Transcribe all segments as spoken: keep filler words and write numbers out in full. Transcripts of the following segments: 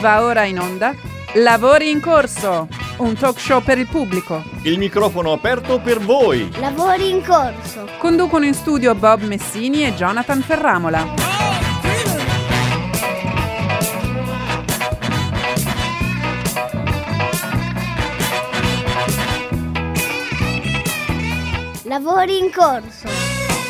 Va ora in onda Lavori in corso, un talk show per il pubblico. Il microfono aperto per voi. Lavori in corso. Conducono in studio Bob Messini e Jonathan Ferramola. Lavori in corso.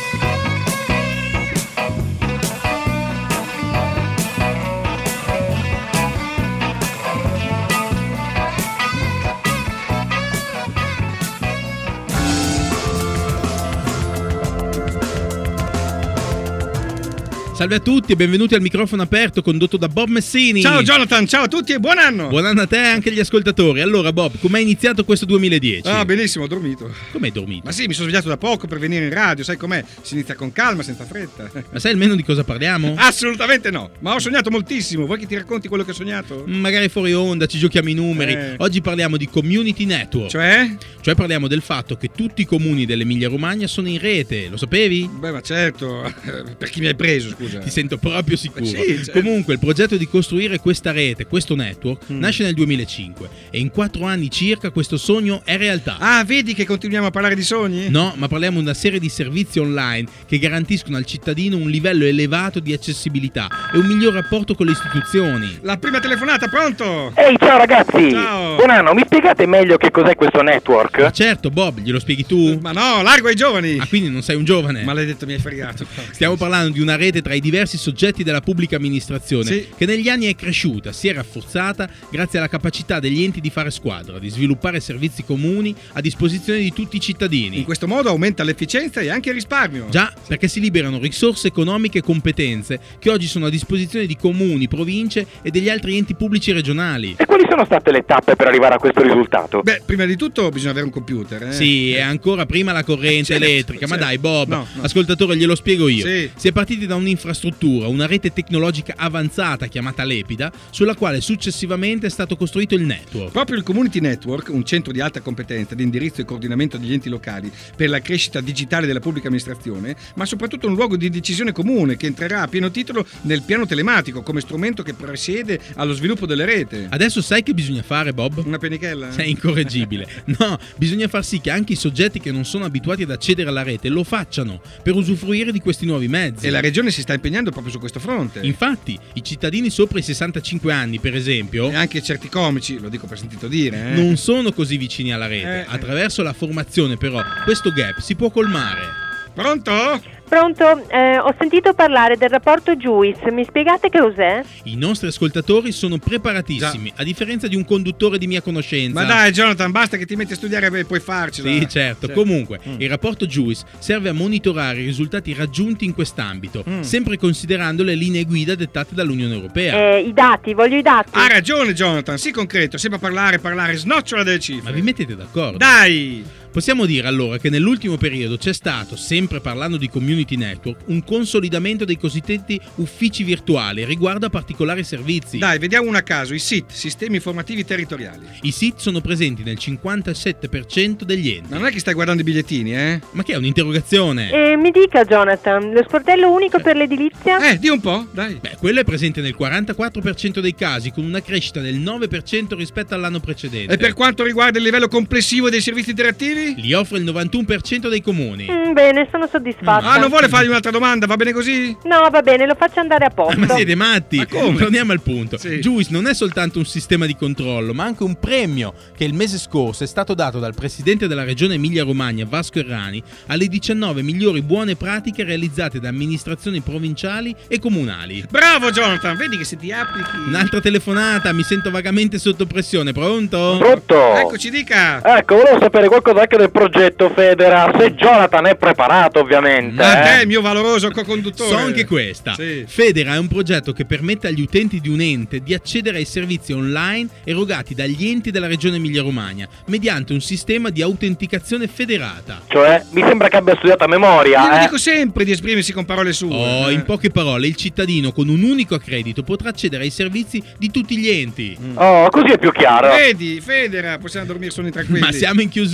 Salve a tutti e benvenuti al microfono aperto condotto da Bob Messini. Ciao Jonathan, ciao a tutti e buon anno! Buon anno a te e anche agli ascoltatori. Allora Bob, com'è iniziato questo duemiladieci? Ah, benissimo, ho dormito. Com'hai dormito? Ma sì, mi sono svegliato da poco per venire in radio, sai com'è? Si inizia con calma, senza fretta. Ma sai almeno di cosa parliamo? Assolutamente no, ma ho sognato moltissimo. Vuoi che ti racconti quello che ho sognato? Magari fuori onda, ci giochiamo i numeri. Eh. Oggi parliamo di community network. Cioè? Cioè parliamo del fatto che tutti i comuni dell'Emilia Romagna sono in rete, lo sapevi? Beh, ma certo, per chi mi hai preso, scusa? Ti sento proprio sicuro. Sì, certo. Comunque il progetto di costruire questa rete, questo network, Mm. nasce nel duemilacinque e in quattro anni circa questo sogno è realtà. Ah, vedi che continuiamo a parlare di sogni? No, ma parliamo di una serie di servizi online che garantiscono al cittadino un livello elevato di accessibilità e un miglior rapporto con le istituzioni. La prima telefonata, pronto? Ehi, ciao ragazzi! Ciao. Buon anno, mi spiegate meglio che cos'è questo network? Ma certo, Bob, glielo spieghi tu? Ma no, largo ai giovani! Ah, quindi non sei un giovane? Maledetto, mi hai fregato. Stiamo parlando di una rete tra i diversi soggetti della pubblica amministrazione Sì. che negli anni è cresciuta, si è rafforzata grazie alla capacità degli enti di fare squadra, di sviluppare servizi comuni a disposizione di tutti i cittadini. In questo modo aumenta l'efficienza e anche il risparmio. Già, perché si liberano risorse economiche e competenze che oggi sono a disposizione di comuni, province e degli altri enti pubblici regionali. E quali sono state le tappe per arrivare a questo risultato? Beh, prima di tutto bisogna avere un computer, eh? Sì, e ancora prima la corrente Certo, elettrica. Ma certo. dai, Bob, No, no. ascoltatore, glielo spiego io. Sì. Si è partiti da un'infrastruttura, una rete tecnologica avanzata chiamata Lepida, sulla quale successivamente è stato costruito il network. Proprio il Community Network, un centro di alta competenza di indirizzo e coordinamento degli enti locali per la crescita digitale della pubblica amministrazione, ma soprattutto un luogo di decisione comune che entrerà a pieno titolo nel piano telematico come strumento che presiede allo sviluppo delle reti. Adesso sai che bisogna fare, Bob? Una penichella? Sei incorreggibile. No, bisogna far sì che anche i soggetti che non sono abituati ad accedere alla rete lo facciano per usufruire di questi nuovi mezzi. E la regione si sta impegnando proprio su questo fronte. Infatti, i cittadini sopra i sessantacinque anni, per esempio, E anche certi comici, lo dico per sentito dire, eh? non sono così vicini alla rete. Eh. Attraverso la formazione, però, questo gap si può colmare. Pronto? Pronto? Eh, ho sentito parlare del rapporto Juice, mi spiegate che cos'è? I nostri ascoltatori sono preparatissimi, a differenza di un conduttore di mia conoscenza. Ma dai Jonathan, basta che ti metti a studiare e puoi farcela. Sì, certo. Cioè- Comunque, Mm. il rapporto Juice serve a monitorare i risultati raggiunti in quest'ambito, Mm. sempre considerando le linee guida dettate dall'Unione Europea. Eh, i dati, voglio i dati. Ha ragione Jonathan, sii concreto, sembra parlare, parlare, snocciola delle cifre. Ma vi mettete d'accordo? Dai! Possiamo dire allora che nell'ultimo periodo c'è stato, sempre parlando di community network, un consolidamento dei cosiddetti uffici virtuali riguardo a particolari servizi. Dai, vediamo uno a caso, i S I T, Sistemi Informativi Territoriali. I S I T sono presenti nel cinquantasette per cento degli enti. Ma non è che stai guardando i bigliettini, eh? Ma che è un'interrogazione? Eh, mi dica Jonathan, lo sportello unico per l'edilizia? Eh, di un po', dai. Beh, quello è presente nel quarantaquattro per cento dei casi, con una crescita del nove per cento rispetto all'anno precedente. E per quanto riguarda il livello complessivo dei servizi interattivi? Li offre il novantuno per cento dei comuni. Mm, bene, sono soddisfatta. Ah, non vuole fargli un'altra domanda, va bene così? No, va bene, lo faccio andare a posto. Ma siete matti? Ma come? Torniamo al punto. Sì. Juice non è soltanto un sistema di controllo, ma anche un premio che il mese scorso è stato dato dal presidente della regione Emilia-Romagna, Vasco Errani, alle diciannove migliori buone pratiche realizzate da amministrazioni provinciali e comunali. Bravo Jonathan, vedi che se ti applichi... Un'altra telefonata, mi sento vagamente sotto pressione. Pronto? Pronto? Eccoci, dica! Ecco, volevo sapere qualcosa anche del progetto Federa, se Jonathan è preparato ovviamente. A te, eh. mio valoroso co-conduttore. So anche questa. Sì. Federa è un progetto che permette agli utenti di un ente di accedere ai servizi online erogati dagli enti della regione Emilia-Romagna mediante un sistema di autenticazione federata. Cioè, mi sembra che abbia studiato a Io memoria, vi eh. dico sempre di esprimersi con parole sue. Oh, eh. in poche parole, il cittadino con un unico accredito potrà accedere ai servizi di tutti gli enti. Oh, così è più chiaro. Vedi, Federa, possiamo dormire sonni tranquilli. Ma siamo in chiusura Sì. per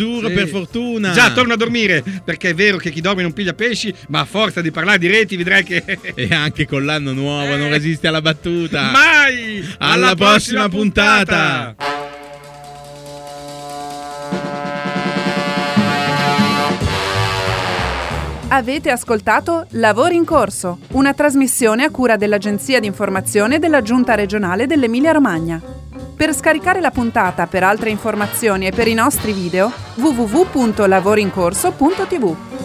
per fortuna. Già, torno a dormire, perché è vero che chi dorme non piglia pesci, ma a forza di parlare di reti vedrai che... E anche con l'anno nuovo eh. non resiste alla battuta. Mai! Alla, alla prossima, prossima puntata. puntata. Avete ascoltato Lavori in Corso, una trasmissione a cura dell'Agenzia di Informazione della Giunta Regionale dell'Emilia-Romagna. Per scaricare la puntata, per altre informazioni e per i nostri video, w w w punto lavori in corso punto t v.